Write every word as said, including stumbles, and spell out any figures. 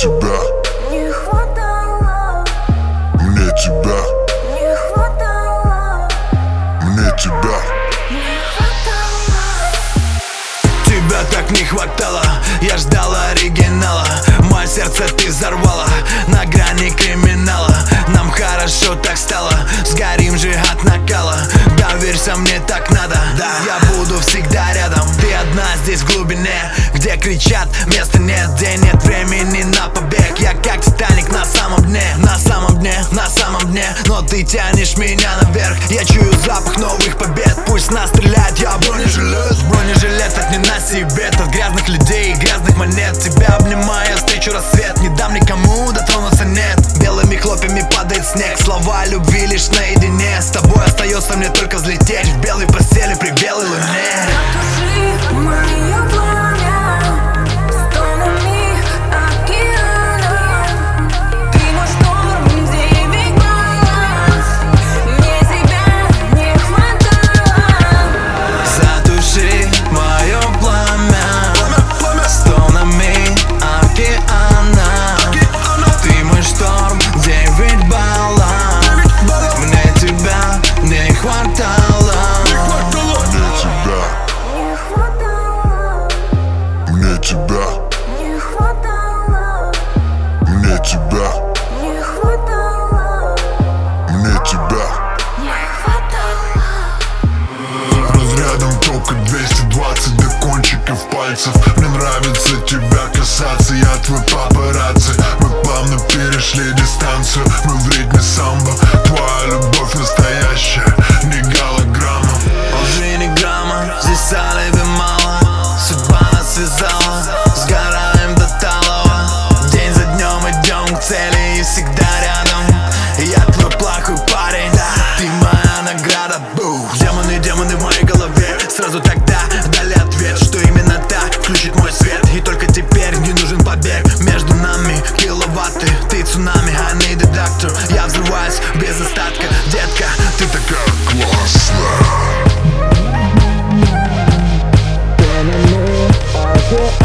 тебя не хватало, мне тебя, не хватало, мне тебя. не хватало. Тебя так не хватало, я ждал оригинала. Мое сердце ты взорвала на грани криминала. Нам хорошо так стало, сгорим же от накала. Доверься, мне так надо, да, я буду всегда рядом. Ты одна здесь в глубине, где кричат места нет, где нет времени на побег. Я как Титаник на самом дне, на самом дне, на самом дне. Но ты тянешь меня наверх, я чую запах новых побед. Пусть нас стреляет, я бронежилет, бронежилет от не на себе, от грязных людей и грязных монет. Тебя обнимаю, я встречу рассвет, не дам никому дотронуться, нет. Белыми хлопьями падает снег, слова любви лишь наедине. С тобой остается мне только взлететь в белой постели при белой луне. Потуши мое пламя стонами океана. Ты мой шторм, где век баланс. Мне тебя не хватало. Затуши мое пламя стонами океана. Ты мой шторм, где ведь баланс. Мне тебя не хватало. Мне тебя, Не хватало, мне тебя, не хватало, мне тебя. не хватало. Разрядом тока двести двадцать до кончиков пальцев. Мне нравится тебя касаться, я твой папарацци. Мы плавно перешли дистанцию, мы в ритме самбо. Твоя любовь настоящая, не голограмма. Лжи ни грамма, здесь алиби мало. Судьба нас связала, сгораем до талого. День за днем идем к цели и всегда рядом. Я твой плохой парень, ты моя награда. Бух. Демоны, демоны в моей голове. Сразу тогда дали ответ, что именно так включит мой свет. И только теперь не нужен побег. Между нами киловатты, ты цунами, I need a doctor. Я взрываюсь без остатка, детка, ты такая Классно. классная.